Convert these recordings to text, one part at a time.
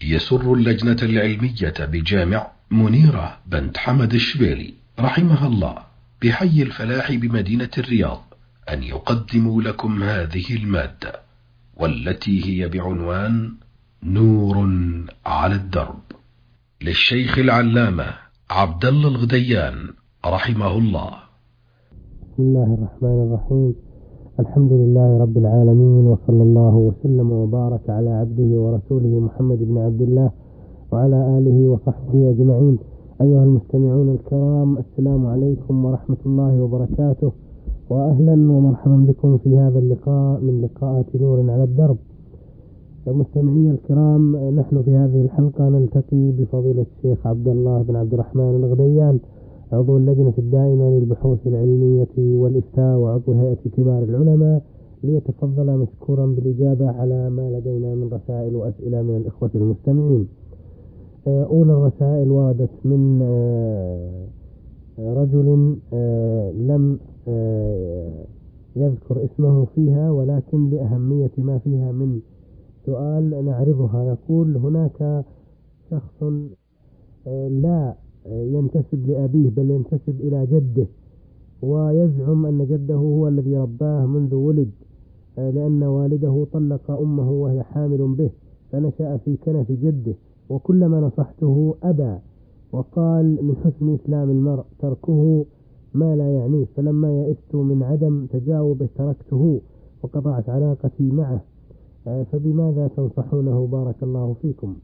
يسر اللجنة العلمية بجامع منيرة بنت حمد الشبيلي رحمها الله بحي الفلاح بمدينة الرياض أن يقدموا لكم هذه المادة، والتي هي بعنوان نور على الدرب، للشيخ العلامة عبد الله الغديان رحمه الله. بسم الله الرحمن الرحيم. الحمد لله رب العالمين، وصلى الله وسلم وبارك على عبده ورسوله محمد بن عبد الله وعلى آله وصحبه أجمعين. أيها المستمعون الكرام، السلام عليكم ورحمة الله وبركاته، وأهلا ومرحبا بكم في هذا اللقاء من لقاءات نور على الدرب. مستمعي الكرام، نحن في هذه الحلقة نلتقي بفضيلة الشيخ عبد الله بن عبد الرحمن الغديان، عضو اللجنة الدائمة للبحوث العلمية والإفتاء وعضو هيئة كبار العلماء، ليتفضل مشكورا بالإجابة على ما لدينا من رسائل وأسئلة من الإخوة المستمعين. أولى الرسائل وردت من رجل لم يذكر اسمه فيها، ولكن لأهمية ما فيها من سؤال نعرضها. يقول: هناك شخص لا ينتسب لأبيه بل ينتسب إلى جده، ويزعم أن جده هو الذي رباه منذ ولد، لأن والده طلق أمه وهي حامل به، فنشأ في كنف جده، وكلما نصحته أبى، وقال من حسن إسلام المرء تركه ما لا يعنيه، فلما يئست من عدم تجاوبه تركته وقطعت علاقتي معه، فبماذا تنصحونه؟ بارك الله فيكم.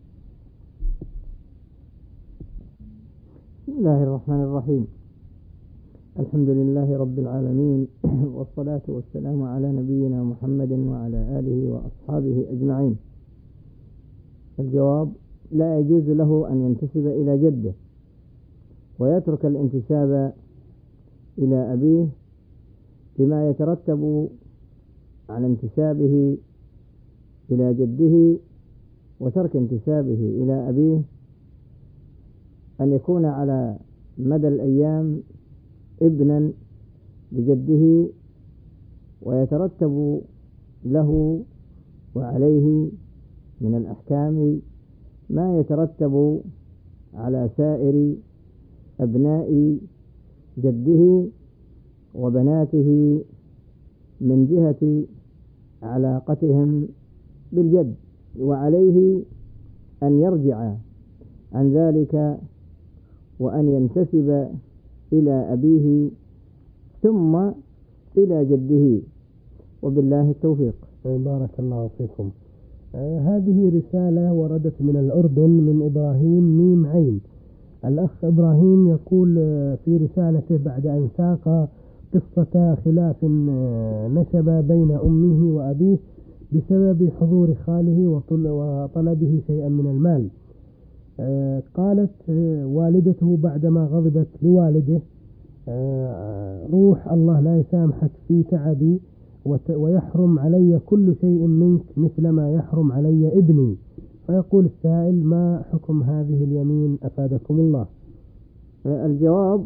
بسم الله الرحمن الرحيم. الحمد لله رب العالمين، والصلاة والسلام على نبينا محمد وعلى آله وأصحابه أجمعين. الجواب: لا يجوز له أن ينتسب إلى جده ويترك الانتساب إلى أبيه، لما يترتب على انتسابه إلى جده وترك انتسابه إلى أبيه أن يكون على مدى الأيام ابنا لجده، ويترتب له وعليه من الأحكام ما يترتب على سائر أبناء جده وبناته من جهة علاقتهم بالجد، وعليه أن يرجع عن ذلك وأن ينتسب إلى أبيه ثم إلى جده، وبالله التوفيق. بارك الله فيكم. هذه رسالة وردت من الأردن من إبراهيم ميم عين. الأخ إبراهيم يقول في رسالته بعد أن ساق قصة خلاف نشب بين أمه وأبيه بسبب حضور خاله وطلبه شيئا من المال، قالت والدته بعدما غضبت لوالده: روح الله لا يسامحك في تعبي، ويحرم علي كل شيء منك مثل ما يحرم علي ابني. فيقول السائل: ما حكم هذه اليمين أفادكم الله؟ الجواب: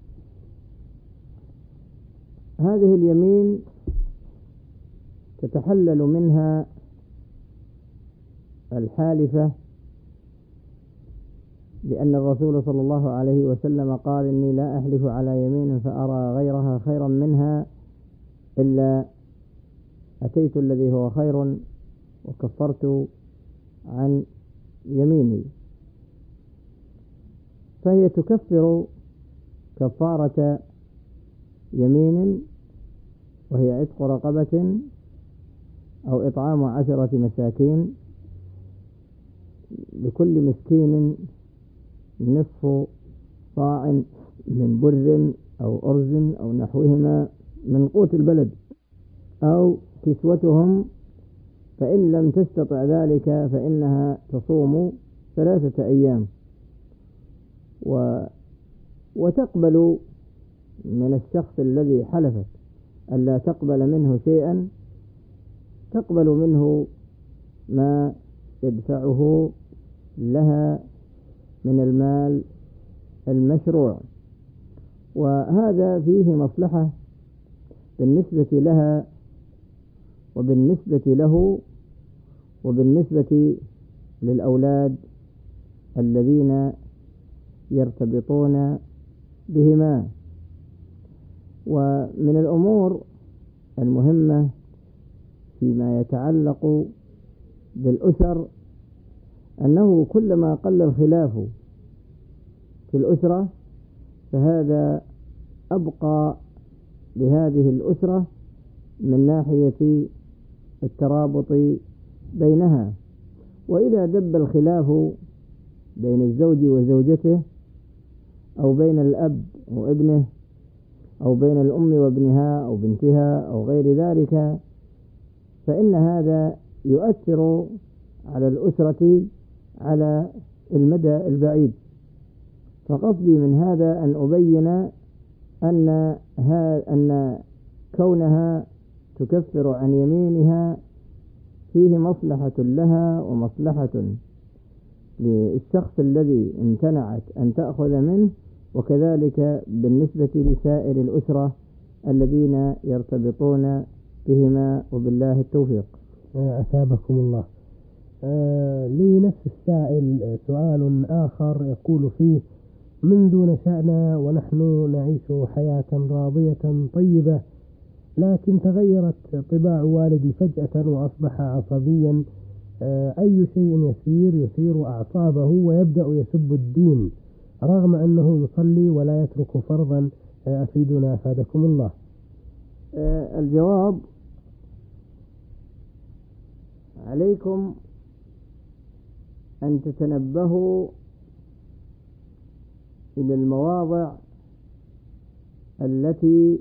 هذه اليمين تتحلل منها الحالفة، لأن الرسول صلى الله عليه وسلم قال: إني لا أحلف على يمين فأرى غيرها خيرا منها إلا أتيت الذي هو خير وكفرت عن يميني. فهي تكفر كفارة يمين، وهي عتق رقبة أو إطعام 10 مساكين، لكل مسكين نصف صاع من بر أو أرز أو نحوهما من قوت البلد، أو كسوتهم، فإن لم تستطع ذلك فإنها تصوم 3 أيام، وتقبل من الشخص الذي حلفت ألا تقبل منه شيئا، تقبل منه ما يدفعه لها من المال المشروع، وهذا فيه مصلحة بالنسبة لها وبالنسبة له وبالنسبة للأولاد الذين يرتبطون بهما. ومن الأمور المهمة فيما يتعلق بالأسر أنه كلما قل الخلاف في الأسرة فهذا أبقى لهذه الأسرة من ناحية الترابط بينها. وإذا دب الخلاف بين الزوج وزوجته أو بين الأب وابنه أو بين الأم وابنها أو بنتها أو غير ذلك فإن هذا يؤثر على الأسرة على المدى البعيد. فقصدي من هذا أن أبين أن كونها تكفر عن يمينها فيه مصلحة لها ومصلحة للشخص الذي امتنعت أن تأخذ منه، وكذلك بالنسبة لسائر الأسرة الذين يرتبطون بهما، وبالله التوفيق. أثابكم الله. لنفس السائل سؤال آخر يقول فيه: منذ نشأنا ونحن نعيش حياة راضية طيبة، لكن تغيرت طباع والدي فجأة وأصبح عصبيا. أي شيء يسير يثير أعصابه ويبدأ يسب الدين رغم أنه يصلي ولا يترك فرضا. أفيدنا أفادكم الله. الجواب: عليكم أن تتنبهوا إلى المواضع التي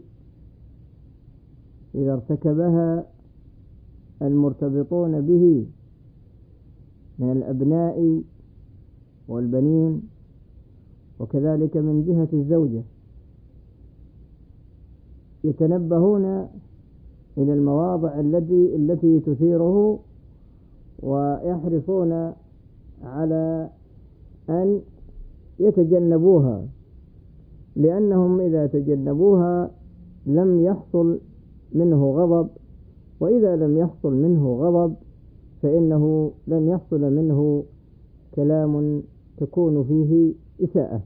إذا ارتكبها المرتبطون به من الأبناء والبنين، وكذلك من جهة الزوجة، يتنبهون إلى المواضع التي تثيره، ويحرصون على أن يتجنبوها، لأنهم إذا تجنبوها لم يحصل منه غضب، وإذا لم يحصل منه غضب فإنه لن يحصل منه كلام تكون فيه إساءة.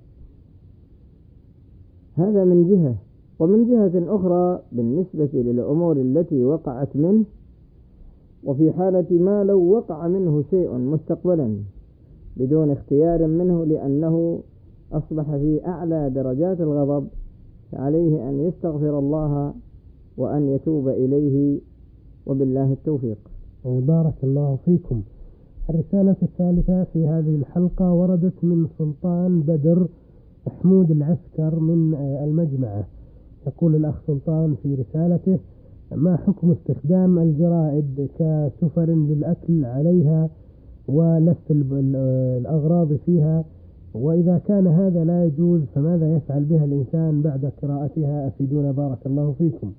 هذا من جهة. ومن جهة أخرى بالنسبة للأمور التي وقعت منه، وفي حالة ما لو وقع منه شيء مستقبلا بدون اختيار منه لأنه أصبح في أعلى درجات الغضب، فعليه أن يستغفر الله وأن يتوب إليه، وبالله التوفيق. بارك الله فيكم. الرسالة الثالثة في هذه الحلقة وردت من سلطان بدر محمود العسكر من المجمعة. يقول الأخ سلطان في رسالته: ما حكم استخدام الجرائد كسفر للأكل عليها ولف الأغراض فيها؟ وإذا كان هذا لا يجوز فماذا يفعل بها الإنسان بعد قراءتها؟ أفيدونا بارك الله فيكم.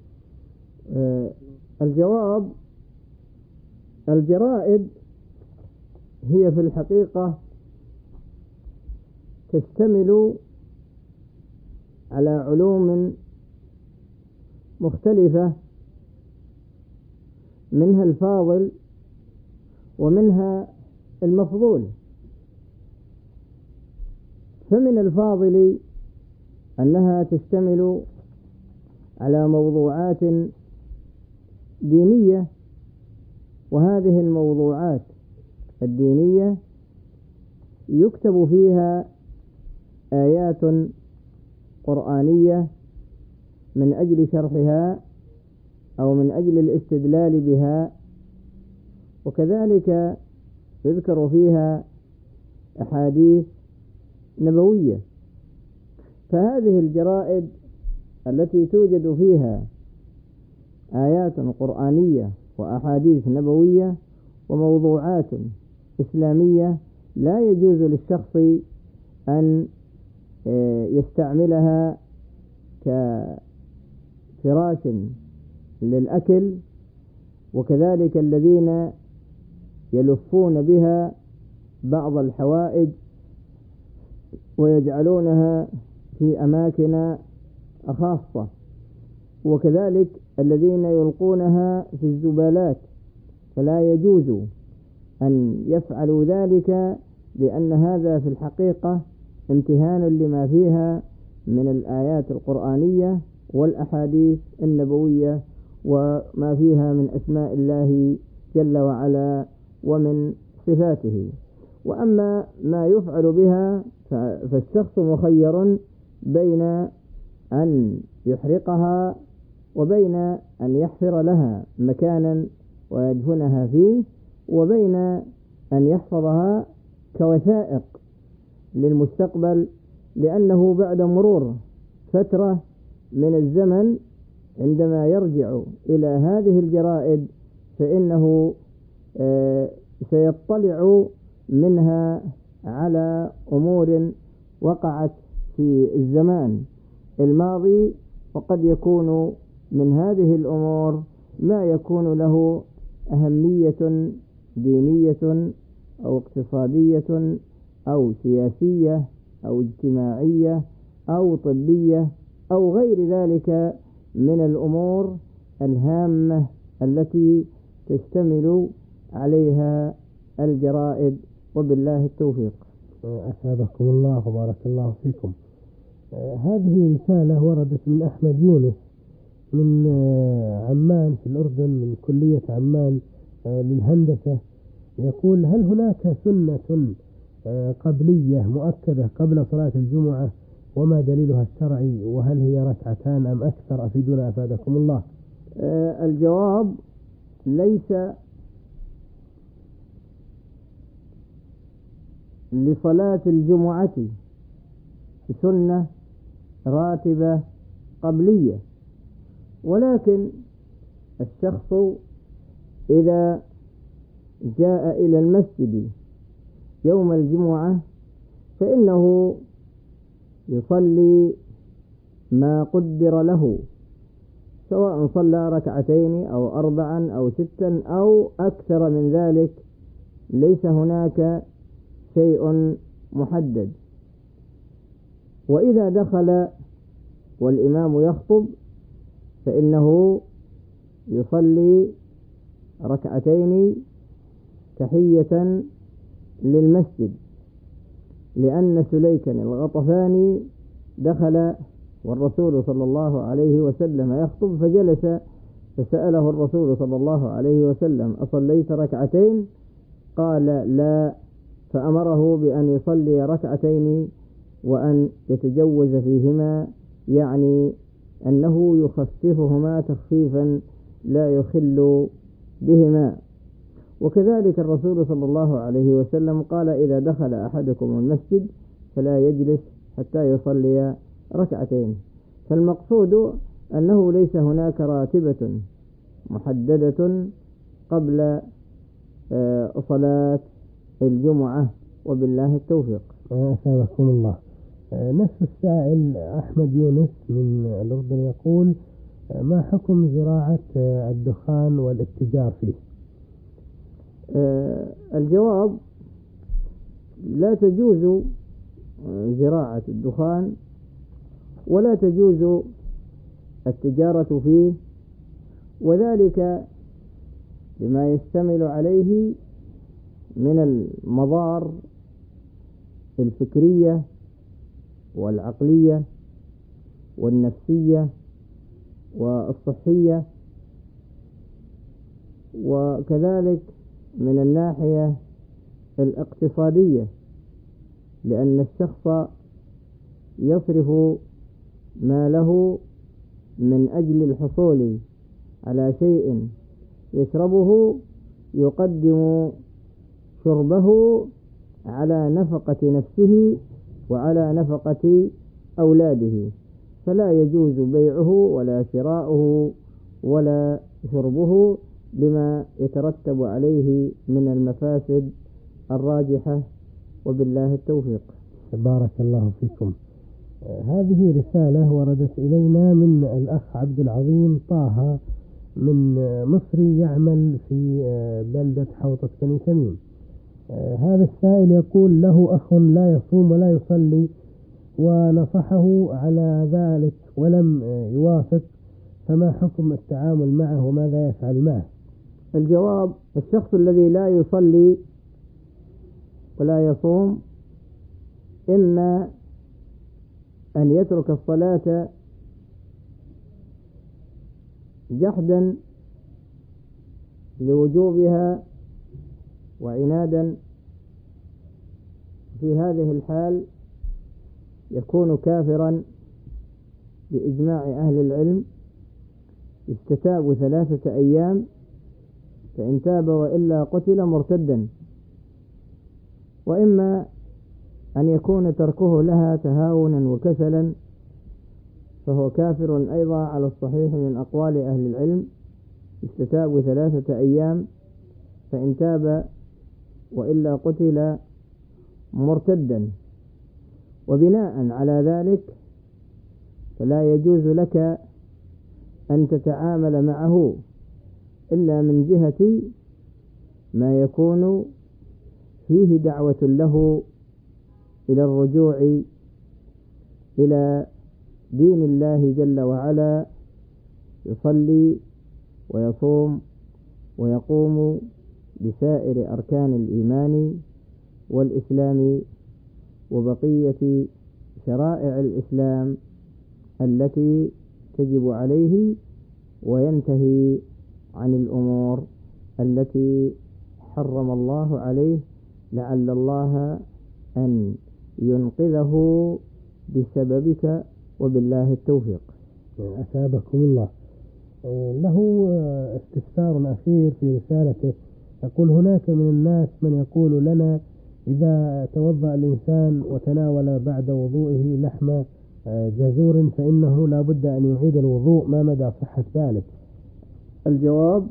الجواب: الجرائد هي في الحقيقة تشتمل على علوم مختلفة، منها الفاضل ومنها المفضول. فمن الفاضل أنها تشتمل على موضوعات دينية، وهذه الموضوعات الدينية يكتب فيها آيات قرآنية من أجل شرحها أو من أجل الاستدلال بها، وكذلك يذكر فيها أحاديث نبوية. فهذه الجرائد التي توجد فيها آيات قرآنية وأحاديث نبوية وموضوعات إسلامية لا يجوز للشخص أن يستعملها كفراش للأكل، وكذلك الذين يلفون بها بعض الحوائج ويجعلونها في أماكن خاصة، وكذلك الذين يلقونها في الزبالات. فلا يجوز أن يفعلوا ذلك، لأن هذا في الحقيقة امتهان لما فيها من الآيات القرآنية والأحاديث النبوية وما فيها من أسماء الله جل وعلا ومن صفاته. وأما ما يفعل بها فالشخص مخير بين أن يحرقها وبين أن يحفر لها مكانا ويدفنها فيه، وبين أن يحفظها كوثائق للمستقبل، لأنه بعد مرور فترة من الزمن عندما يرجع إلى هذه الجرائد فإنه سيطلع منها على أمور وقعت في الزمان الماضي، وقد يكون من هذه الأمور ما يكون له أهمية دينية أو اقتصادية أو سياسية أو اجتماعية أو طبية أو غير ذلك من الأمور الهامة التي تشتمل عليها الجرائد، وبالله التوفيق. أسعدكم الله وبارك الله فيكم. هذه رسالة وردت من أحمد يونس من عمان في الأردن، من كلية عمان للهندسة. يقول: هل هناك سنة قبلية مؤكدة قبل صلاة الجمعة، وما دليلها الشرعي، وهل هي ركعتان أم أكثر؟ أفيدونا أفادكم الله. الجواب: ليس لصلاة الجمعة سنة راتبة قبلية، ولكن الشخص إذا جاء إلى المسجد يوم الجمعة فإنه يصلي ما قدر له، سواء صلى ركعتين أو 4 أو 6 أو أكثر من ذلك، ليس هناك شيء محدد. وإذا دخل والإمام يخطب فإنه يصلي ركعتين تحية للمسجد، لأن سليكا الغطفاني دخل والرسول صلى الله عليه وسلم يخطب فجلس، فسأله الرسول صلى الله عليه وسلم: أصليت ركعتين؟ قال: لا. فأمره بأن يصلي ركعتين وأن يتجوز فيهما، يعني أنه يخففهما تخفيفا لا يخل بهما. وكذلك الرسول صلى الله عليه وسلم قال: إذا دخل أحدكم المسجد فلا يجلس حتى يصلي ركعتين. فالمقصود أنه ليس هناك راتبة محددة قبل صلاة الجمعة، وبالله التوفيق. أسعدكم الله. نفس السائل أحمد يونس من الأردن يقول: ما حكم زراعة الدخان والاتجار فيه؟ الجواب: لا تجوز زراعة الدخان ولا تجوز التجارة فيه، وذلك لما يشتمل عليه من المضار الفكرية والعقلية والنفسية والصحية، وكذلك من الناحية الاقتصادية، لأن الشخص يصرف ماله من أجل الحصول على شيء يشربه، يقدم شربه على نفقة نفسه وعلى نفقة أولاده، فلا يجوز بيعه ولا شراؤه ولا شربه لما يترتب عليه من المفاسد الراجحة، وبالله التوفيق. بارك الله فيكم. هذه رسالة وردت إلينا من الأخ عبد العظيم طه من مصري يعمل في بلدة حوطة بني تميم. هذا السائل يقول: له أخ لا يصوم ولا يصلي، ونصحه على ذلك ولم يوافق، فما حكم التعامل معه وماذا يفعل معه؟ الجواب: الشخص الذي لا يصلي ولا يصوم إما أن يترك الصلاة جحدا لوجوبها وعنادا، في هذه الحال يكون كافرا بإجماع أهل العلم، يستتاب 3 أيام، فإن تاب وإلا قتل مرتدا. وإما أن يكون تركه لها تهاونا وكسلا، فهو كافر أيضا على الصحيح من أقوال أهل العلم، يستتاب 3 أيام، فإن تاب وإلا قتل مرتدا. وبناء على ذلك فلا يجوز لك أن تتعامل معه إلا من جهة ما يكون فيه دعوة له إلى الرجوع إلى دين الله جل وعلا، يصلي ويصوم ويقوم بسائر أركان الإيمان والإسلام وبقية شرائع الإسلام التي تجب عليه، وينتهي عن الأمور التي حرم الله عليه، لعل الله أن ينقذه بسببك، وبالله التوفيق. أثابكم الله. له استفسار أخير في رسالته، يقول: هناك من الناس من يقول لنا إذا توضأ الإنسان وتناول بعد وضوئه لحم جزور فإنه لا بد أن يعيد الوضوء، ما مدى صحة ذلك؟ الجواب: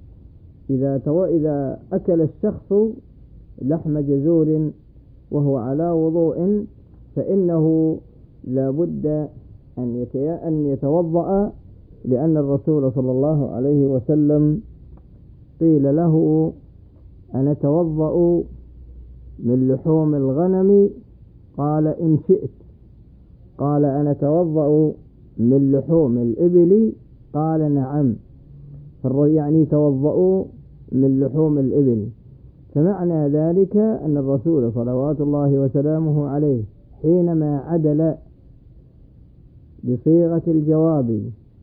إذا أكل الشخص لحم جزور وهو على وضوء فإنه لا بد أن يتوضأ، لأن الرسول صلى الله عليه وسلم قيل له: أنا أتوضأ من لحوم الغنم؟ قال: إن شئت. قال: أنا أتوضأ من لحوم الإبل؟ قال: نعم. يعني توضأوا من لحوم الإبل. فمعنى ذلك أن الرسول صلوات الله وسلامه عليه حينما عدل بصيغة الجواب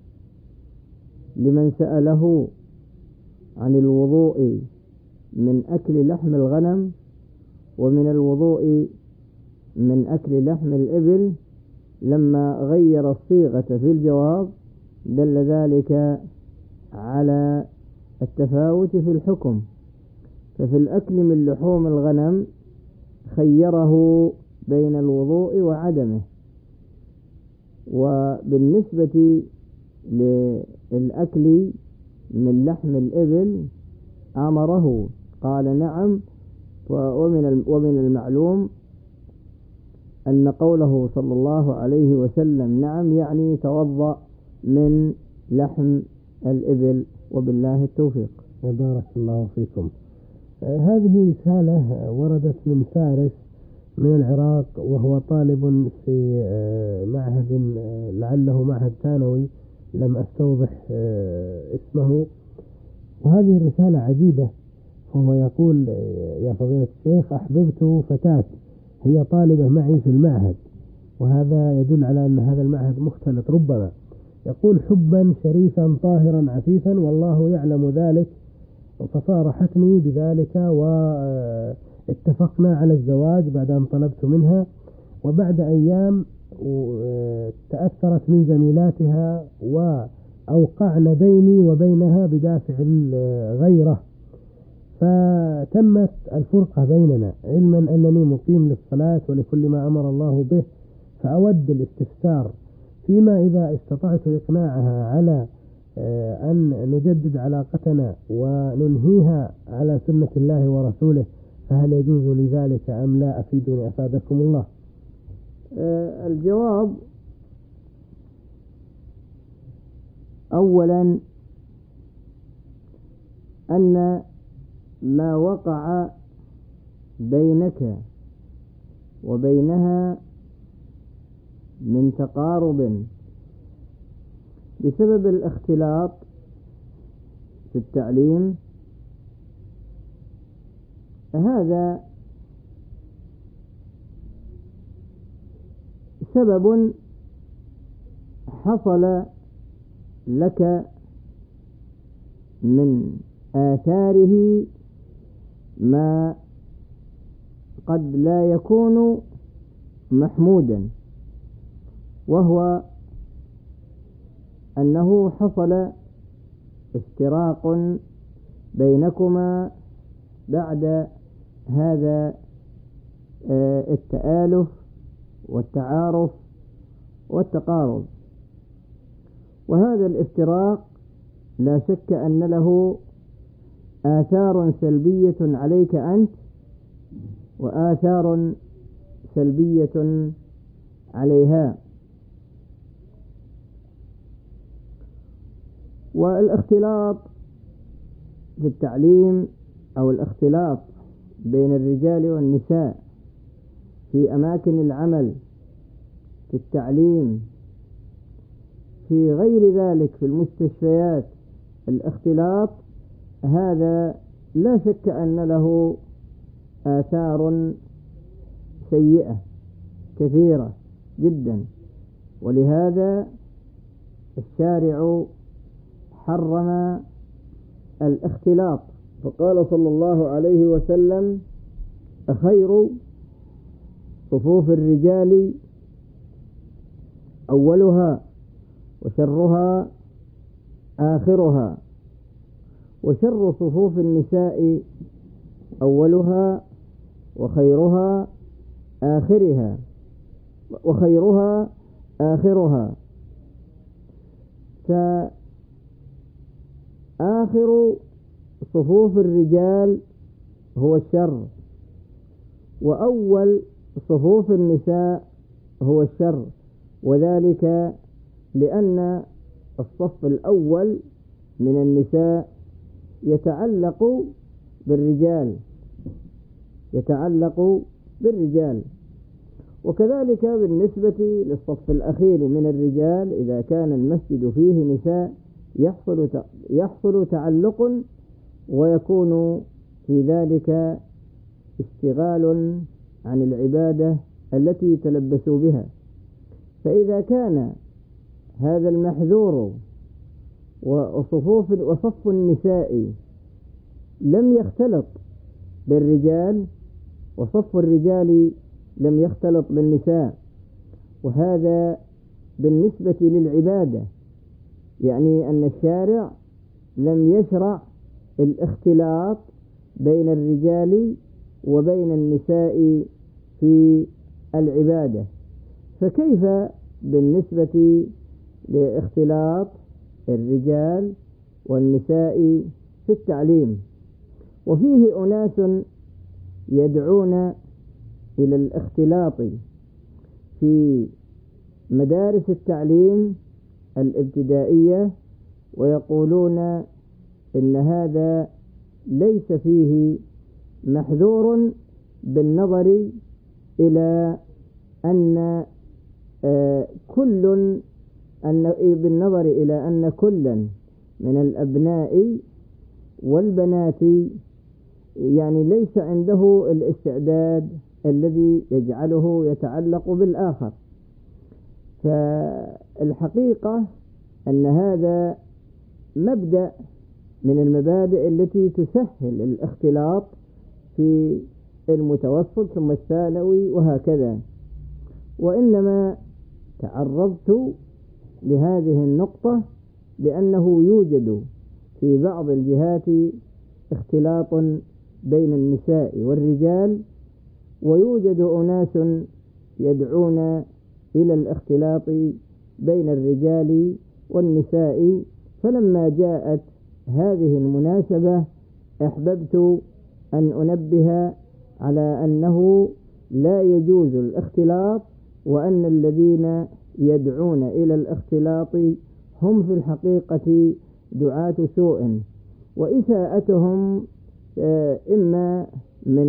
لمن سأله عن الوضوء من أكل لحم الغنم ومن الوضوء من أكل لحم الإبل، لما غير الصيغة في الجواب دل ذلك على التفاوت في الحكم. ففي الأكل من لحوم الغنم خيره بين الوضوء وعدمه، وبالنسبة للأكل من لحم الإبل أمره، قال: نعم. ومن المعلوم أن قوله صلى الله عليه وسلم نعم يعني توضأ من لحم الإبل، وبالله التوفيق. بارك الله فيكم. هذه رسالة وردت من فارس من العراق، وهو طالب في معهد لعله معهد ثانوي، لم أستوضح اسمه. وهذه الرسالة عجيبة، فهو يقول: يا فضيلة الشيخ، أحببت فتاة هي طالبة معي في المعهد، وهذا يدل على أن هذا المعهد مختلط ربما. يقول: حبا شريفا طاهرا عفيفا، والله يعلم ذلك، فصارحتني بذلك واتفقنا على الزواج بعد أن طلبت منها. وبعد أيام تأثرت من زميلاتها وأوقعن بيني وبينها بدافع الغيرة، فتمت الفرقة بيننا، علما أنني مقيم للصلاة ولكل ما أمر الله به. فأود الاستفسار فيما إذا استطعت إقناعها على أن نجدد علاقتنا وننهيها على سنة الله ورسوله، فهل يجوز لذلك أم لا؟ أفيدوني أفادكم الله. الجواب: أولا أن ما وقع بينك وبينها من تقارب بسبب الاختلاط في التعليم، هذا سبب حصل لك من آثاره ما قد لا يكون محمودا، وهو أنه حصل افتراق بينكما بعد هذا التآلف والتعارف والتقارب. وهذا الافتراق لا شك أن له آثار سلبية عليك أنت وآثار سلبية عليها. والاختلاط في التعليم أو الاختلاط بين الرجال والنساء في أماكن العمل، في التعليم، في غير ذلك، في المستشفيات، الاختلاط هذا لا شك أن له آثار سيئة كثيرة جدا، ولهذا الشارع حرم الاختلاط، فقال صلى الله عليه وسلم: خير صفوف الرجال أولها وشرها آخرها، وشر صفوف النساء أولها وخيرها آخرها. فآخر صفوف الرجال هو الشر، وأول صفوف النساء هو الشر، وذلك لأن الصف الأول من النساء يتعلق بالرجال، وكذلك بالنسبة للصف الأخير من الرجال إذا كان المسجد فيه نساء يحصل تعلق، ويكون في ذلك اشتغال عن العبادة التي تلبسوا بها. فإذا كان هذا المحذور وصف النساء لم يختلط بالرجال، وصف الرجال لم يختلط بالنساء، وهذا بالنسبة للعبادة، يعني أن الشارع لم يشرع الاختلاط بين الرجال وبين النساء في العبادة، فكيف بالنسبة لاختلاط الرجال والنساء في التعليم؟ وفيه أناس يدعون إلى الاختلاط في مدارس التعليم الابتدائية، ويقولون إن هذا ليس فيه محذور بالنظر إلى أن كل من الأبناء والبنات يعني ليس عنده الاستعداد الذي يجعله يتعلق بالآخر. فالحقيقة أن هذا مبدأ من المبادئ التي تسهل الاختلاط في المتوسط ثم الثانوي وهكذا، وإنما تعرضت لهذه النقطة لأنه يوجد في بعض الجهات اختلاط بين النساء والرجال، ويوجد أناس يدعون إلى الاختلاط بين الرجال والنساء. فلما جاءت هذه المناسبة أحببت أن أنبه على أنه لا يجوز الاختلاط، وأن الذين يدعون إلى الاختلاط هم في الحقيقة دعاة سوء، وإساءتهم إما من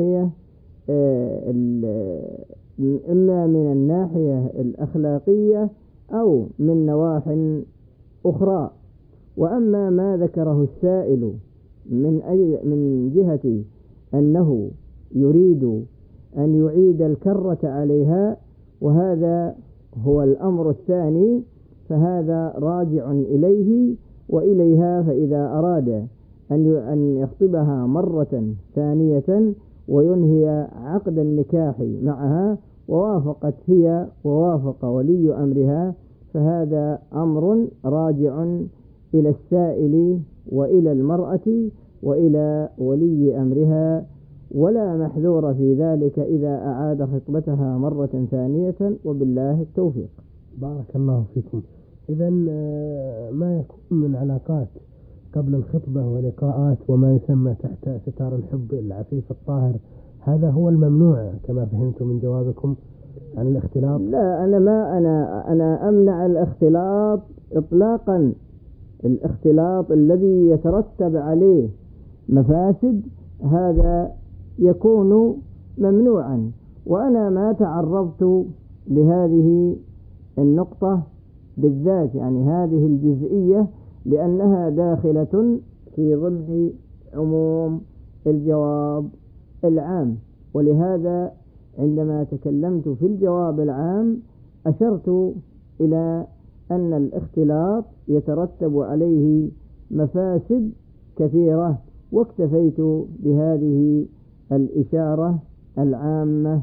الناحية الأخلاقية أو من نواح أخرى. وأما ما ذكره السائل من جهة أنه يريد أن يعيد الكرة عليها، وهذا هو الأمر الثاني، فهذا راجع إليه وإليها. فإذا أراد أن يخطبها مرة ثانية وينهي عقد النكاح معها ووافقت هي ووافق ولي أمرها، فهذا أمر راجع إلى السائل وإلى المرأة وإلى ولي أمرها، ولا محذور في ذلك إذا أعاد خطبتها مرة ثانية، وبالله التوفيق. بارك الله فيكم. إذن ما يكون من علاقات قبل الخطبة ولقاءات وما يسمى تحت ستار الحب العفيف الطاهر، هذا هو الممنوع كما فهمت من جوابكم عن الاختلاط؟ لا، أنا أمنع الاختلاط إطلاقا. الاختلاط الذي يترتب عليه مفاسد هذا يكون ممنوعا، وأنا ما تعرضت لهذه النقطة بالذات، يعني هذه الجزئية، لأنها داخلة في ضمن عموم الجواب العام. ولهذا عندما تكلمت في الجواب العام أشرت إلى أن الاختلاط يترتب عليه مفاسد كثيرة، واكتفيت بهذه الإشارة العامة،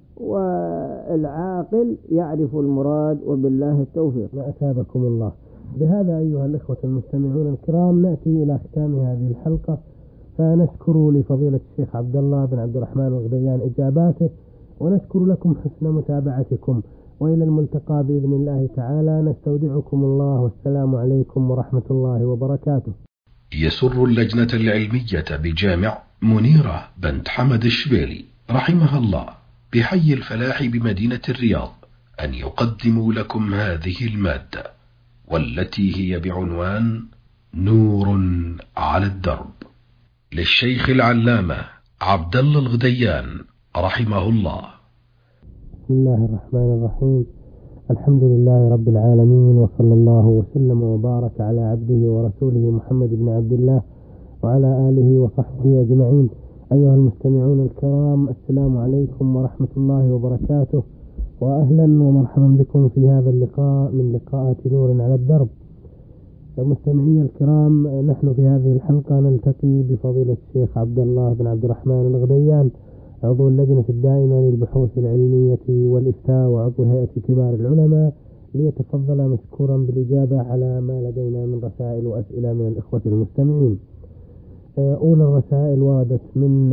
والعاقل يعرف المراد، وبالله التوفيق. أثابكم الله. بهذا أيها الإخوة المستمعون الكرام نأتي إلى ختام هذه الحلقة، فنشكر لفضيلة الشيخ عبد الله بن عبد الرحمن الغديان إجاباته، ونشكر لكم حسن متابعتكم، وإلى الملتقى بإذن الله تعالى. نستودعكم الله، والسلام عليكم ورحمة الله وبركاته. يسر اللجنة العلمية بجامع منيرة بنت حمد الشبيلي رحمها الله بحي الفلاح بمدينة الرياض أن يقدموا لكم هذه المادة، والتي هي بعنوان نور على الدرب، للشيخ العلامة عبد الله الغديان رحمه الله. بسم الله الرحمن الرحيم. الحمد لله رب العالمين، وصلى الله وسلم وبارك على عبده ورسوله محمد بن عبد الله وعلى آله وصحبه أجمعين. أيها المستمعون الكرام، السلام عليكم ورحمة الله وبركاته، وأهلا ومرحبا بكم في هذا اللقاء من لقاءات نور على الدرب. مستمعي الكرام، نحن في هذه الحلقة نلتقي بفضيلة الشيخ عبد الله بن عبد الرحمن الغديان، عضو اللجنة الدائمة للبحوث العلمية والإفتاء وعضو هيئة كبار العلماء، ليتفضل مشكورا بالإجابة على ما لدينا من رسائل وأسئلة من الإخوة المستمعين. أولى الرسائل وردت من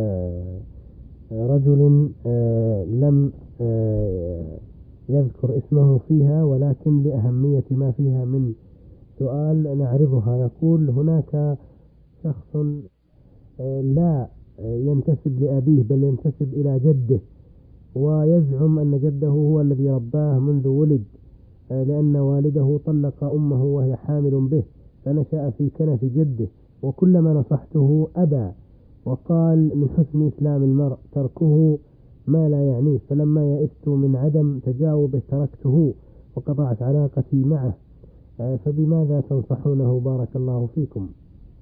رجل لم يذكر اسمه فيها، ولكن لأهمية ما فيها من سؤال نعرضها. يقول: هناك شخص لا ينتسب لأبيه بل ينتسب إلى جده، ويزعم أن جده هو الذي رباه منذ ولد، لأن والده طلق أمه وهي حامل به، فنشأ في كنف جده، وكلما نصحته أبى، وقال من حسن إسلام المرء تركه ما لا يعنيه، فلما يئست من عدم تجاوبه تركته وقطعت علاقتي معه، فبماذا تنصحونه؟ بارك الله فيكم.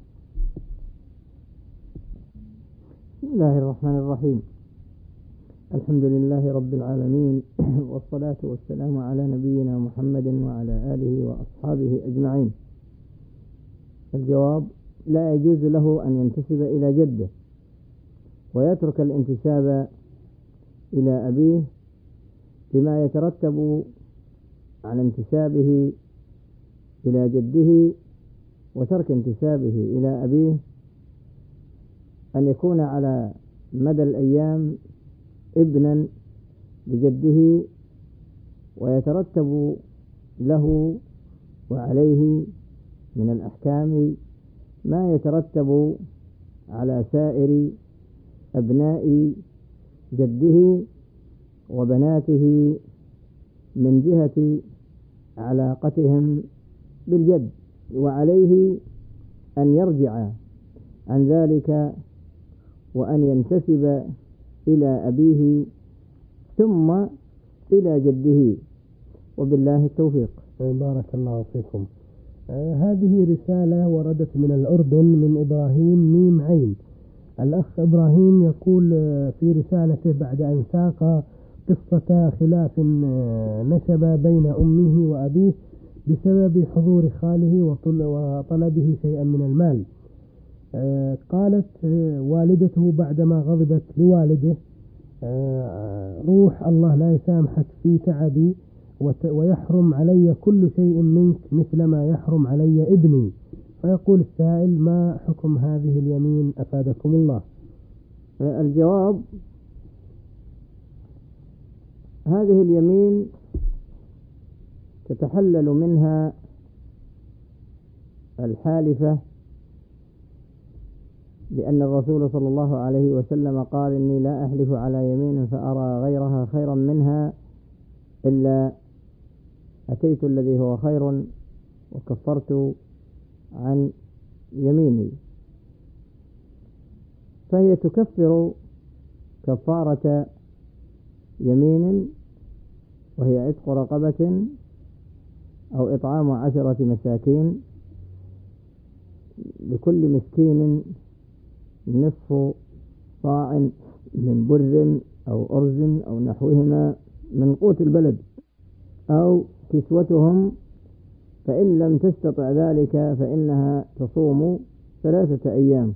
بسم الله الرحمن الرحيم. الحمد لله رب العالمين، والصلاة والسلام على نبينا محمد وعلى آله وأصحابه أجمعين. الجواب: لا يجوز له أن ينتسب إلى جده ويترك الانتساب إلى أبيه لما يترتب على انتسابه إلى جده وترك انتسابه إلى أبيه، أن يكون على مدى الأيام ابنا لجده، ويترتب له وعليه من الأحكام ما يترتب على سائر أبناء جده وبناته من جهة علاقتهم بالجد، وعليه أن يرجع عن ذلك وأن ينتسب إلى أبيه ثم إلى جده، وبالله التوفيق. بارك الله فيكم. هذه رسالة وردت من الأردن من إبراهيم ميم عين. الأخ إبراهيم يقول في رسالته بعد أن ساق قصة خلاف نشب بين أمه وأبيه بسبب حضور خاله وطلبه شيئا من المال. قالت والدته بعدما غضبت لوالده: روح، الله لا يسامحك في تعبي، ويحرم علي كل شيء منك مثل ما يحرم علي ابني. فيقول السائل: ما حكم هذه اليمين أفادكم الله؟ الجواب: هذه اليمين تتحلل منها الحالفة، لأن الرسول صلى الله عليه وسلم قال: إني لا أحلف على يمين فأرى غيرها خيرا منها إلا أتيت الذي هو خير وكفرت عن يميني. فهي تكفر كفارة يمين، وهي عتق رقبة أو إطعام 10 مساكين، لكل مسكين نصف صاع من بر أو أرز أو نحوهما من قوت البلد، أو كسوتهم، فإن لم تستطع ذلك فإنها تصوم 3 أيام.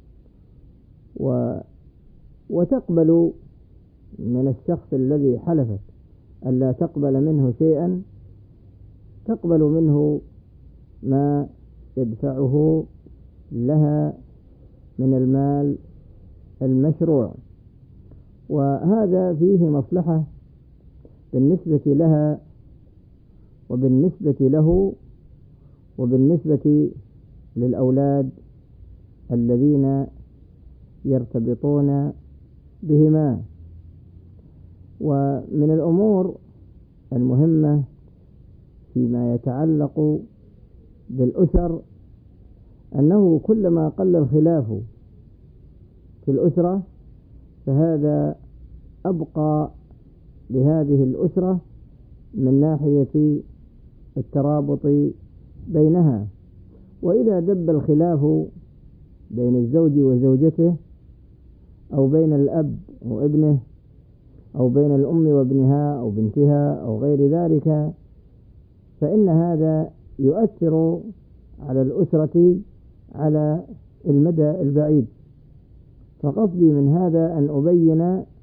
وتقبل من الشخص الذي حلفت ألا تقبل منه شيئا، تقبل منه ما يدفعه لها من المال المشروع، وهذا فيه مصلحة بالنسبة لها وبالنسبة له وبالنسبة للأولاد الذين يرتبطون بهما. ومن الأمور المهمة فيما يتعلق بالأسر أنه كلما قل الخلاف في الأسرة فهذا أبقى لهذه الأسرة من ناحية الترابط بينها. وإذا دب الخلاف بين الزوج وزوجته، أو بين الأب وابنه، أو بين الأم وابنها أو بنتها أو غير ذلك، فإن هذا يؤثر على الأسرة على المدى البعيد. فقصدي من هذا أن أبين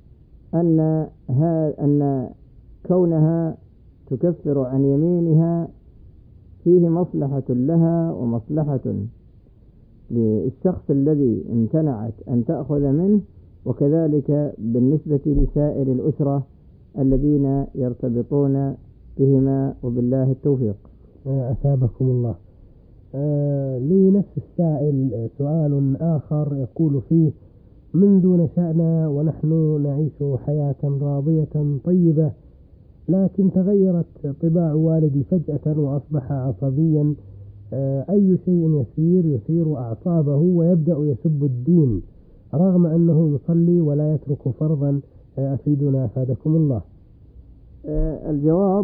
أن كونها تكفر عن يمينها فيه مصلحة لها ومصلحة للشخص الذي امتنعت أن تأخذ منه، وكذلك بالنسبة لسائر الأسرة الذين يرتبطون بهما، وبالله التوفيق. أثابكم الله. لنفس السائل سؤال آخر يقول فيه: منذ نشأنا ونحن نعيش حياة راضية طيبة، لكن تغيرت طباع والدي فجأة وأصبح عصبيا. أي شيء يسير يثير أعصابه ويبدأ يسب الدين رغم أنه يصلي ولا يترك فرضا. أفيدنا أفادكم الله. الجواب: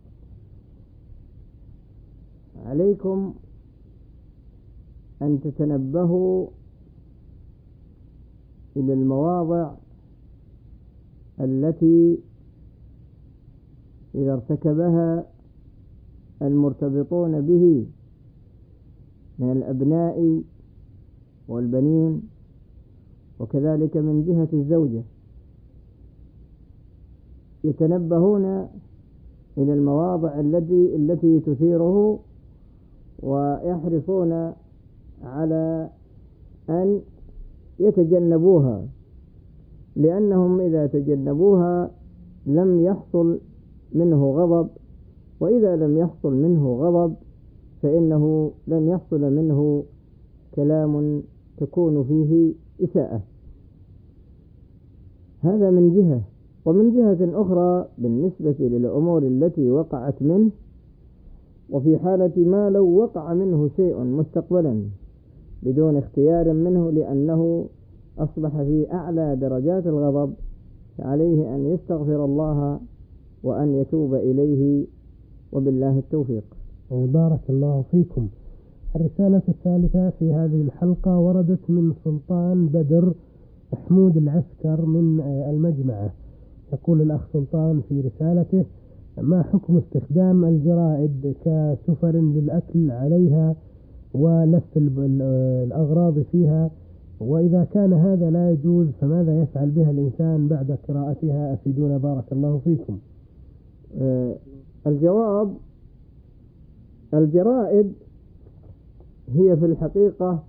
عليكم أن تتنبهوا إلى المواضع التي إذا ارتكبها المرتبطون به من الأبناء والبنين، وكذلك من جهة الزوجة، يتنبهون إلى المواضع التي تثيره، ويحرصون على أن يتجنبوها، لأنهم إذا تجنبوها لم يحصل منه غضب، وإذا لم يحصل منه غضب فإنه لن يحصل منه كلام تكون فيه إساءة. هذا من جهة. ومن جهة أخرى بالنسبة للأمور التي وقعت منه، وفي حالة ما لو وقع منه شيء مستقبلا بدون اختيار منه لأنه أصبح في أعلى درجات الغضب، فعليه أن يستغفر الله وأن يتوب إليه، وبالله التوفيق. بارك الله فيكم. الرسالة الثالثة في هذه الحلقة وردت من سلطان بدر حمود العسكر من المجمعة، يقول الأخ سلطان في رسالته: ما حكم استخدام الجرائد كسفر للأكل عليها ولف الأغراض فيها؟ وإذا كان هذا لا يجوز فماذا يفعل بها الإنسان بعد قراءتها؟ أفيدونا بارك الله فيكم. الجواب: الجرائد هي في الحقيقة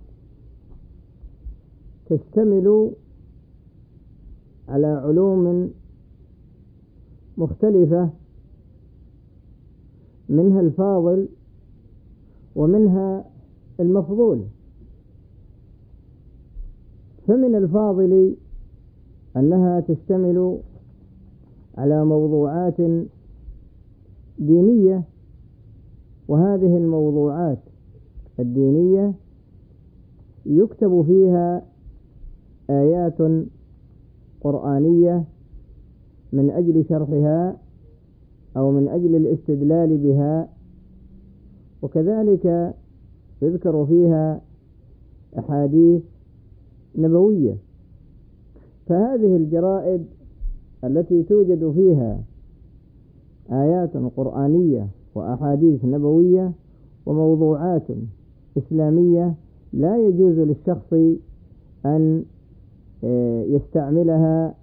تشتمل على علوم مختلفة، منها الفاضل ومنها المفضول. فمن الفاضل أنها تشتمل على موضوعات دينية، وهذه الموضوعات الدينية يكتب فيها آيات قرآنية من أجل شرحها أو من أجل الاستدلال بها، وكذلك يذكر فيها أحاديث نبوية. فهذه الجرائد التي توجد فيها آيات قرآنية وأحاديث نبوية وموضوعات إسلامية لا يجوز للشخص أن يستعملها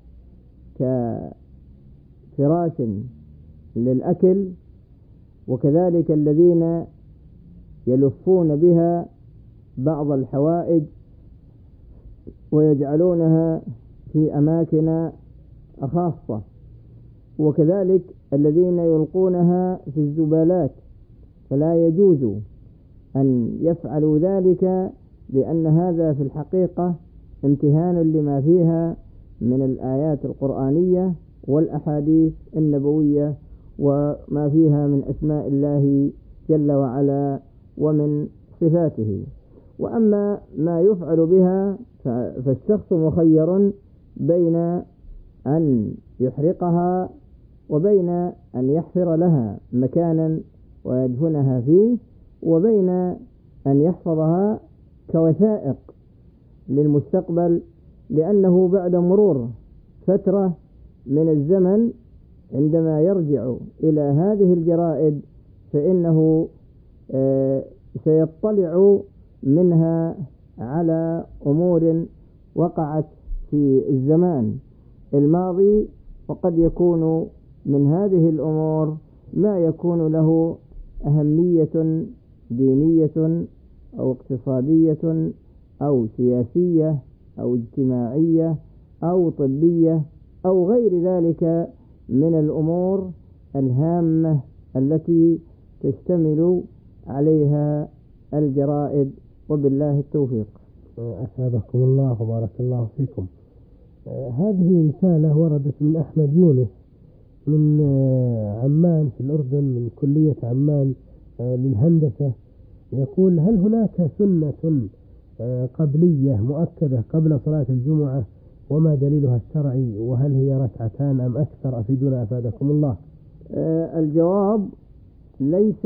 كفراش للأكل، وكذلك الذين يلفون بها بعض الحوائج ويجعلونها في أماكن خاصة، وكذلك الذين يلقونها في الزبالات، فلا يجوز أن يفعلوا ذلك، لأن هذا في الحقيقة امتهان لما فيها من الآيات القرآنية والأحاديث النبوية وما فيها من أسماء الله جل وعلا ومن صفاته. وأما ما يفعل بها فالشخص مخير بين أن يحرقها وبين أن يحفر لها مكانا ويدفنها فيه، وبين أن يحفظها كوثائق للمستقبل، لأنه بعد مرور فترة من الزمن عندما يرجع إلى هذه الجرائد فإنه سيطلع منها على أمور وقعت في الزمان الماضي، وقد يكون من هذه الأمور ما يكون له أهمية دينية أو اقتصادية أو سياسية أو اجتماعية أو طبية أو غير ذلك من الأمور الهامة التي تشتمل عليها الجرائد، وبالله التوفيق. أسعدكم الله وبارك الله فيكم. هذه رسالة وردت من أحمد يونس من عمان في الأردن، من كلية عمان للهندسة. يقول: هل هناك سنة قبلية مؤكدة قبل صلاة الجمعة، وما دليلها الشرعي، وهل هي ركعتان أم أكثر؟ أفيدونا أفادكم الله. الجواب: ليس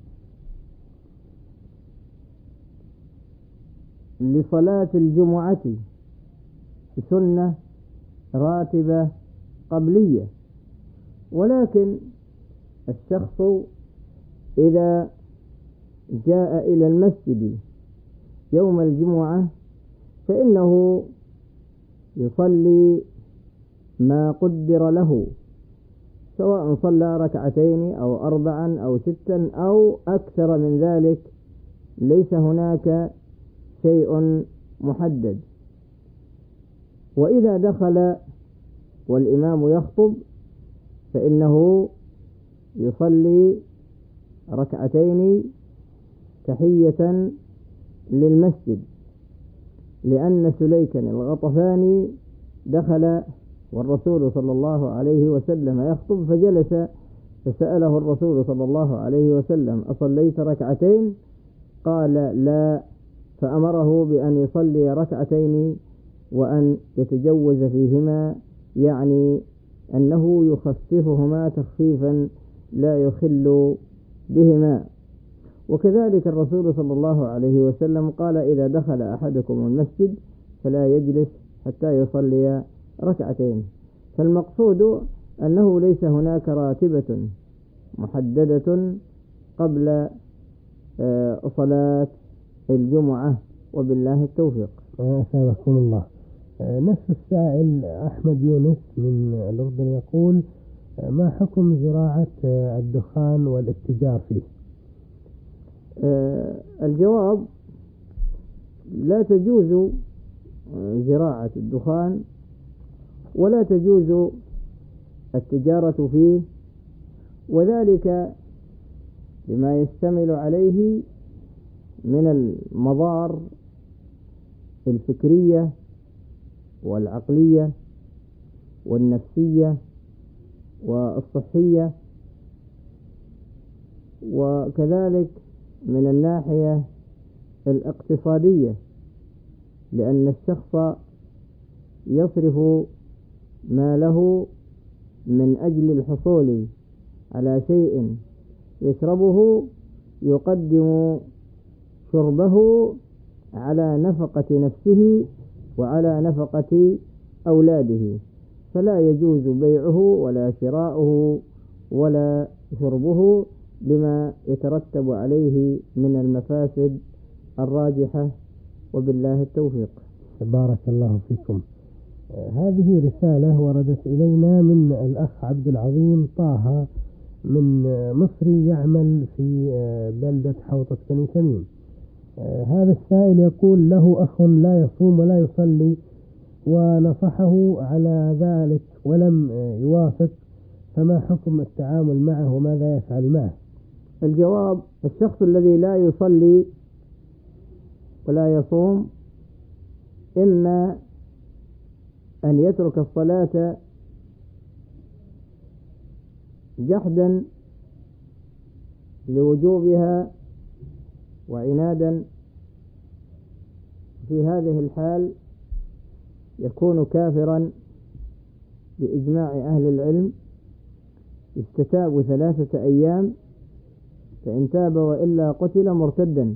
لصلاة الجمعة سنة راتبة قبلية، ولكن الشخص إذا جاء إلى المسجد يوم الجمعة فإنه يصلي ما قدر له، سواء صلى ركعتين أو 4 أو 6 أو أكثر من ذلك، ليس هناك شيء محدد. وإذا دخل والإمام يخطب فإنه يصلي ركعتين تحية للمسجد، لأن سليكا الغطفاني دخل والرسول صلى الله عليه وسلم يخطب فجلس، فسأله الرسول صلى الله عليه وسلم: أصليت ركعتين؟ قال: لا. فأمره بأن يصلي ركعتين وأن يتجوز فيهما، يعني أنه يخففهما تخفيفا لا يخل بهما. وكذلك الرسول صلى الله عليه وسلم قال: إذا دخل أحدكم المسجد فلا يجلس حتى يصلي ركعتين. فالمقصود أنه ليس هناك راتبة محددة قبل صلاة الجمعة، وبالله التوفيق. أثابكم الله. نفس السائل أحمد يونس من الأردن يقول: ما حكم زراعة الدخان والاتجار فيه؟ الجواب: لا تجوز زراعة الدخان ولا تجوز التجارة فيه، وذلك لما يشتمل عليه من المضار الفكرية والعقلية والنفسية والصحية، وكذلك من الناحية الاقتصادية، لأن الشخص يصرف ماله من أجل الحصول على شيء يشربه، يقدم شربه على نفقة نفسه وعلى نفقة أولاده، فلا يجوز بيعه ولا شراؤه ولا شربه لما يترتب عليه من المفاسد الراجحة، وبالله التوفيق. بارك الله فيكم. هذه رسالة وردت إلينا من الأخ عبد العظيم طه من مصري يعمل في بلدة حوطة بني تميم. هذا السائل يقول: له أخ لا يصوم ولا يصلي، ونصحه على ذلك ولم يوافق، فما حكم التعامل معه وماذا يفعل معه؟ الجواب: الشخص الذي لا يصلي ولا يصوم إما أن يترك الصلاة جحدا لوجوبها وعنادا، في هذه الحال يكون كافرا بإجماع أهل العلم، يستتاب 3 أيام، فإن تاب وإلا قتل مرتدا.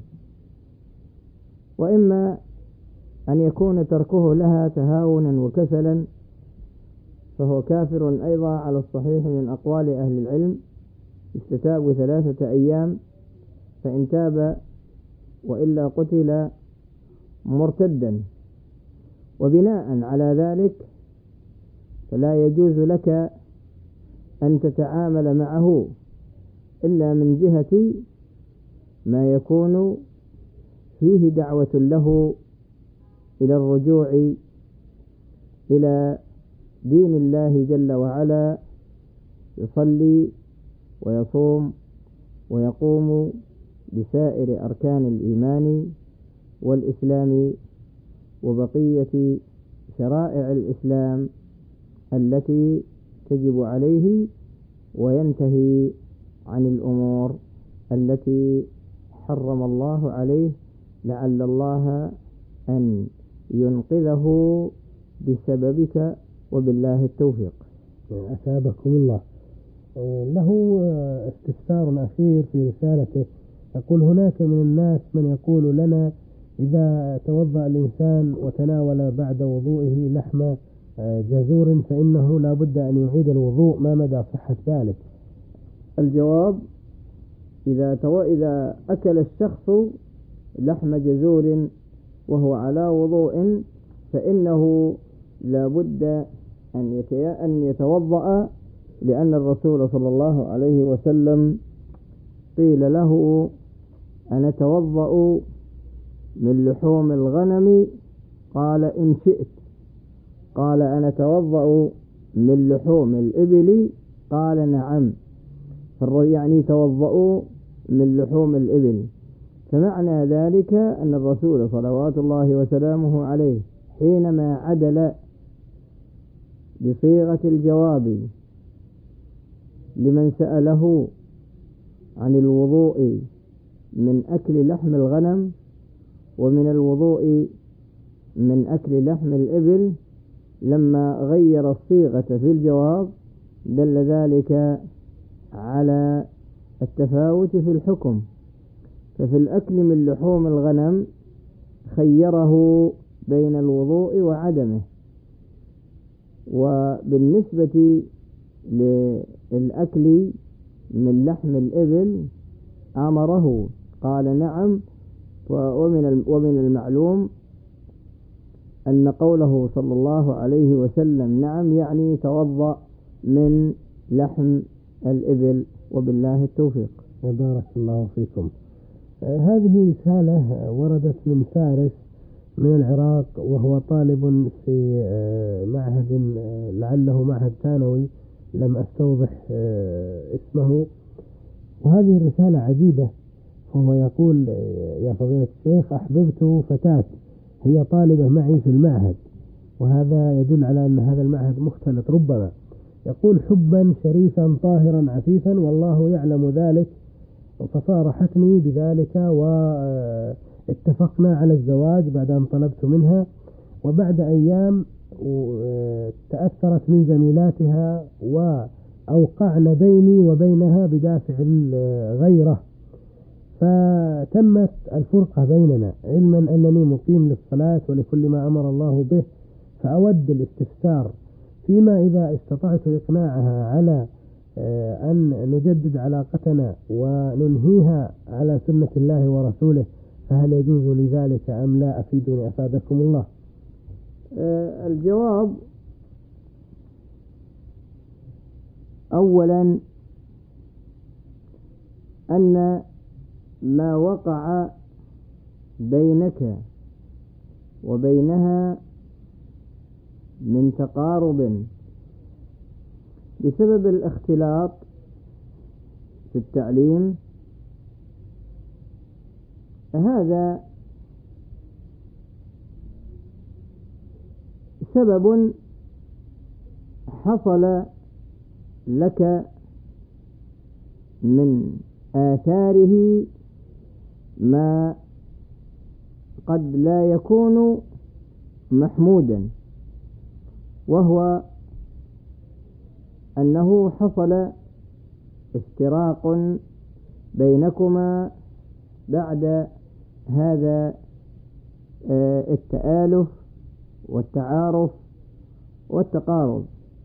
وإما أن يكون تركه لها تهاونا وكسلا، فهو كافر أيضا على الصحيح من أقوال أهل العلم، يستتاب 3 أيام، فإن تاب وإلا قتل مرتدا. وبناء على ذلك فلا يجوز لك أن تتعامل معه إلا من جهة ما يكون فيه دعوة له إلى الرجوع إلى دين الله جل وعلا، يصلي ويصوم ويقوم بسائر أركان الإيمان والإسلام وبقية شرائع الإسلام التي تجب عليه، وينتهي عن الأمور التي حرم الله عليه، لعل الله أن ينقذه بسببك، وبالله التوفيق. أثابكم الله. له استفسار أخير في رسالته، يقول: هناك من الناس من يقول لنا إذا توضأ الإنسان وتناول بعد وضوئه لحم جزور فإنه لا بد أن يعيد الوضوء، ما مدى صحة ذلك؟ الجواب: إذا أكل الشخص لحم جزور وهو على وضوء فإنه لا بد أن يتوضأ، لأن الرسول صلى الله عليه وسلم قيل له: أنا أتوضأ من لحوم الغنم؟ قال: إن شئت. قال: أنا أتوضأ من لحوم الإبل؟ قال: نعم. يعني توضأوا من لحوم الإبل. فمعنى ذلك أن الرسول صلوات الله وسلامه عليه حينما عدل بصيغة الجواب لمن سأله عن الوضوء من أكل لحم الغنم ومن الوضوء من أكل لحم الإبل، لما غير الصيغة في الجواب دل ذلك على التفاوت في الحكم. ففي الأكل من لحوم الغنم خيره بين الوضوء وعدمه، وبالنسبة للأكل من لحم الإبل أمره؟ قال نعم. ومن المعلوم أن قوله صلى الله عليه وسلم نعم يعني توضأ من لحم الإبل، وبالله التوفيق. بارك الله فيكم. هذه رسالة وردت من فارس من العراق، وهو طالب في معهد لعله معهد ثانوي، لم أستوضح اسمه. وهذه الرسالة عجيبة، وهو يقول: يا فضيلة الشيخ، أحببت فتاة هي طالبة معي في المعهد، وهذا يدل على أن هذا المعهد مختلط ربما. يقول: حبا شريفا طاهرا عفيفا، والله يعلم ذلك، فصارحتني بذلك واتفقنا على الزواج بعد أن طلبت منها. وبعد أيام تأثرت من زميلاتها وأوقعن بيني وبينها بدافع الغيرة، فتمت الفرقة بيننا، علما أنني مقيم للصلاة ولكل ما أمر الله به. فأود الاستفسار فيما إذا استطعت إقناعها على أن نجدد علاقتنا وننهيها على سنة الله ورسوله، فهل يجوز لذلك أم لا؟ أفيدوني أفادكم الله. الجواب: أولا أن ما وقع بينك وبينها من تقارب بسبب الاختلاط في التعليم، هذا سبب حصل لك من آثاره ما قد لا يكون محمودا، وهو أنه حصل افتراق بينكما بعد هذا التآلف والتعارف والتقارب.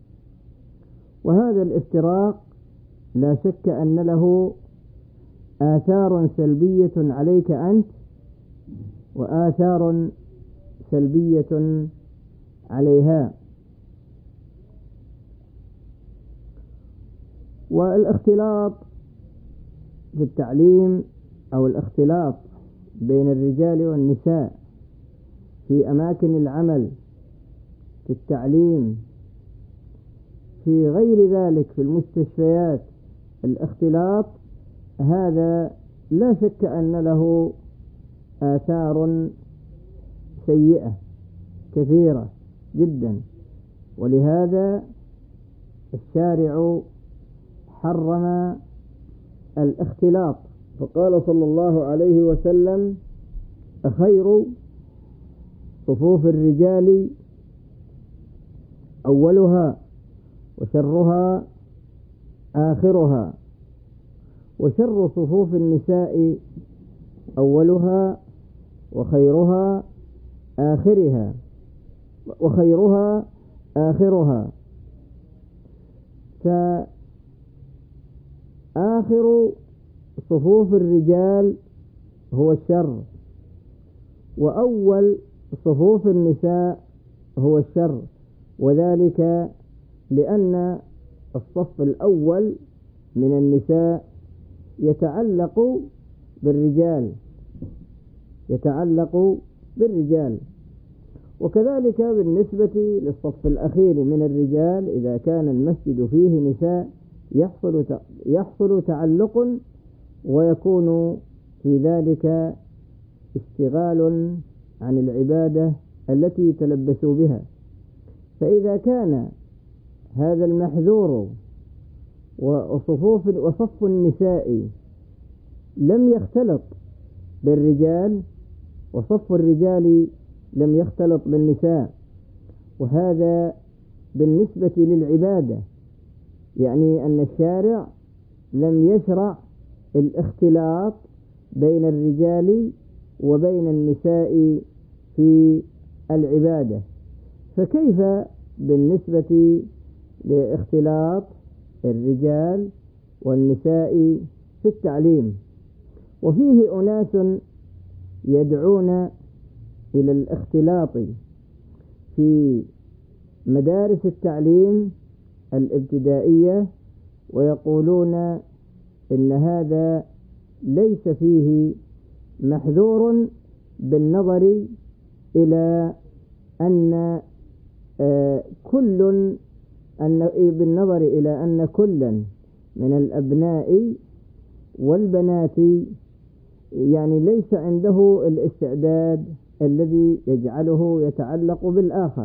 وهذا الافتراق لا شك أن له آثار سلبية عليك أنت، وآثار سلبية عليها. والاختلاط في التعليم أو الاختلاط بين الرجال والنساء في أماكن العمل، في التعليم، في غير ذلك، في المستشفيات، الاختلاط هذا لا شك أن له آثار سيئة كثيرة جدا، ولهذا الشارع حرم الاختلاط، فقال صلى الله عليه وسلم: خير صفوف الرجال أولها وشرها آخرها، وشر صفوف النساء أولها وخيرها آخرها. فآخر صفوف الرجال هو الشر، وأول صفوف النساء هو الشر، وذلك لأن الصف الأول من النساء يتعلق بالرجال، وكذلك بالنسبة للصف الأخير من الرجال، إذا كان المسجد فيه نساء يحصل تعلق، ويكون في ذلك اشتغال عن العبادة التي تلبسوا بها. فإذا كان هذا المحذور وصف النساء لم يختلط بالرجال، وصف الرجال لم يختلط بالنساء، وهذا بالنسبة للعبادة، يعني أن الشارع لم يشرع الاختلاط بين الرجال وبين النساء في العبادة، فكيف بالنسبة لاختلاط الرجال والنساء في التعليم. وفيه أناس يدعون إلى الاختلاط في مدارس التعليم الابتدائية، ويقولون إن هذا ليس فيه محذور بالنظر إلى أن كلا من الأبناء والبنات يعني ليس عنده الاستعداد الذي يجعله يتعلق بالآخر.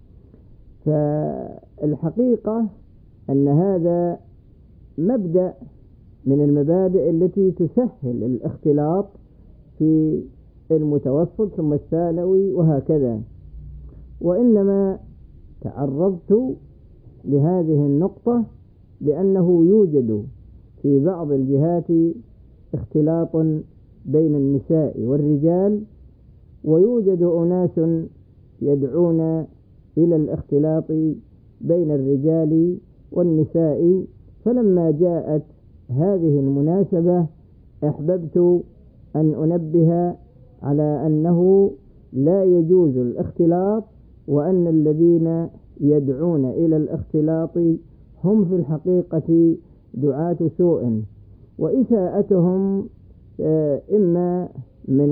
فالحقيقة أن هذا مبدأ من المبادئ التي تسهل الاختلاط في المتوسط ثم الثانوي وهكذا. وإنما تعرضت لهذه النقطة لأنه يوجد في بعض الجهات اختلاط بين النساء والرجال، ويوجد أناس يدعون إلى الاختلاط بين الرجال والنساء. فلما جاءت هذه المناسبة أحببت أن أنبه على أنه لا يجوز الاختلاط، وأن الذين يدعون إلى الاختلاط هم في الحقيقة دعاة سوء، وإساءتهم إما من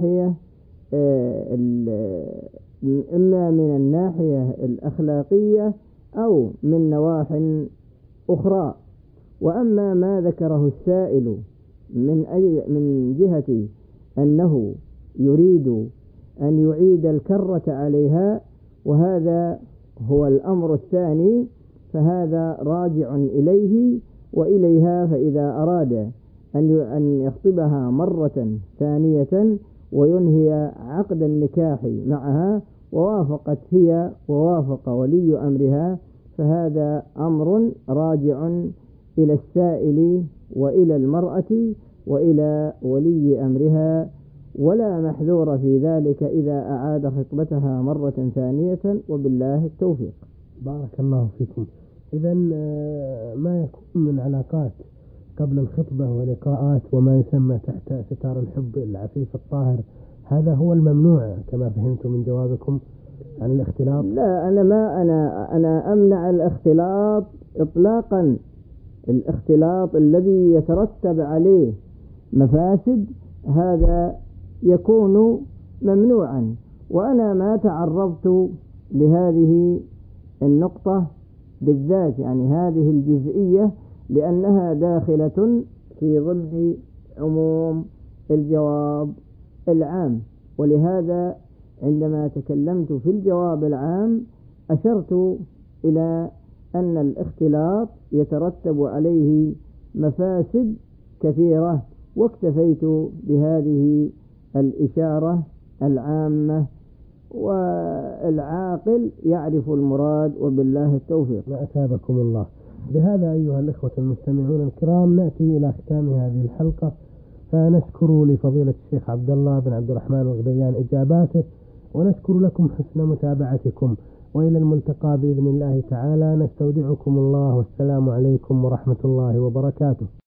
الناحية الأخلاقية أو من نواح أخرى. وأما ما ذكره السائل من جهة أنه يريد أن يعيد الكرة عليها، وهذا هو الأمر الثاني، فهذا راجع إليه وإليها. فإذا أراد أن يخطبها مرة ثانية وينهي عقد النكاح معها ووافقت هي ووافق ولي أمرها، فهذا أمر راجع إلى السائل وإلى المرأة وإلى ولي أمرها، ولا محذور في ذلك إذا أعاد خطبتها مرة ثانية، وبالله التوفيق. بارك الله فيكم. إذن ما يكون من علاقات قبل الخطبة ولقاءات وما يسمى تحت ستار الحب العفيف الطاهر، هذا هو الممنوع كما فهمت من جوابكم عن الاختلاط؟ لا، أنا أمنع الاختلاط إطلاقا. الاختلاط الذي يترتب عليه مفاسد هذا يكون ممنوعا. وأنا ما تعرضت لهذه النقطة بالذات، يعني هذه الجزئية، لأنها داخلة في ضمن عموم الجواب العام. ولهذا عندما تكلمت في الجواب العام أشرت إلى أن الاختلاط يترتب عليه مفاسد كثيرة، واكتفيت بهذه الإشارة العامة، والعاقل يعرف المراد، وبالله التوفيق. ما أثابكم الله. بهذا أيها الإخوة المستمعون الكرام نأتي إلى ختام هذه الحلقة، فنشكر لفضيلة الشيخ عبد الله بن عبد الرحمن الغديان إجاباته، ونشكر لكم حسن متابعتكم، وإلى الملتقى بإذن الله تعالى. نستودعكم الله، والسلام عليكم ورحمة الله وبركاته.